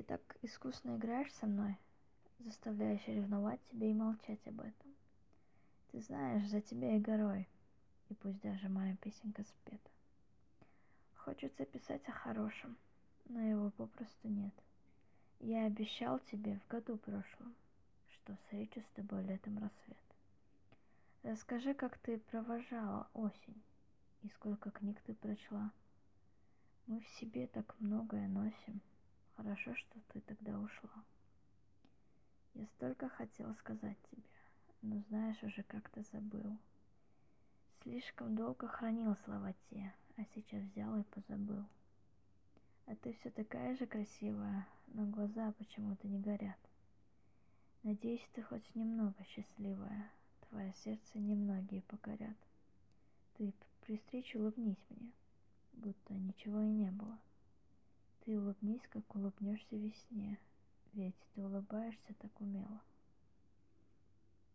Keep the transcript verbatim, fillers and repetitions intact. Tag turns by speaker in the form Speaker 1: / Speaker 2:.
Speaker 1: так искусно играешь со мной, заставляешь ревновать тебя и молчать об этом. Ты знаешь, за тебя и горой, и пусть даже моя песенка спета. Хочется писать о хорошем, но его попросту нет. Я обещал тебе в году прошлом, что встречу с тобой летом рассвет. Расскажи, как ты провожала осень, и сколько книг ты прочла. Мы в себе так многое носим, хорошо, что ты тогда ушла. Я столько хотел сказать тебе, но знаешь, уже как-то забыл. Слишком долго хранил слова те, а сейчас взял и позабыл. А ты все такая же красивая, но глаза почему-то не горят. Надеюсь, ты хоть немного счастливая, твое сердце немногие покорят. Ты при встрече улыбнись мне, будто ничего и не было. Ты улыбнись, как улыбнешься весне, ведь ты улыбаешься так умело.